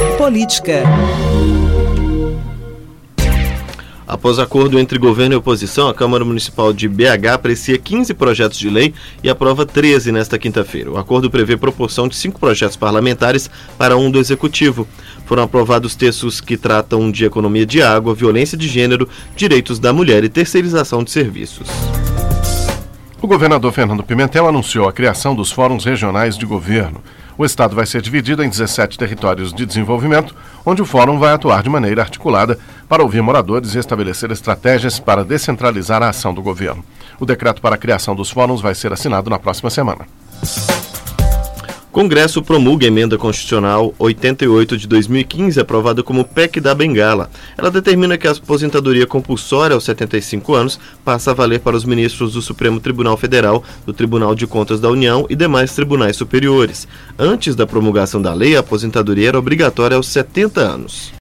Política. Após acordo entre governo e oposição, a Câmara Municipal de BH aprecia 15 projetos de lei e aprova 13 nesta quinta-feira. O acordo prevê proporção de 5 projetos parlamentares para um do Executivo. Foram aprovados textos que tratam de economia de água, violência de gênero, direitos da mulher e terceirização de serviços. O governador Fernando Pimentel anunciou a criação dos fóruns regionais de governo. O estado vai ser dividido em 17 territórios de desenvolvimento, onde o fórum vai atuar de maneira articulada para ouvir moradores e estabelecer estratégias para descentralizar a ação do governo. O decreto para a criação dos fóruns vai ser assinado na próxima semana. Congresso promulga a Emenda Constitucional 88 de 2015, aprovada como PEC da Bengala. Ela determina que a aposentadoria compulsória aos 75 anos passa a valer para os ministros do Supremo Tribunal Federal, do Tribunal de Contas da União e demais tribunais superiores. Antes da promulgação da lei, a aposentadoria era obrigatória aos 70 anos.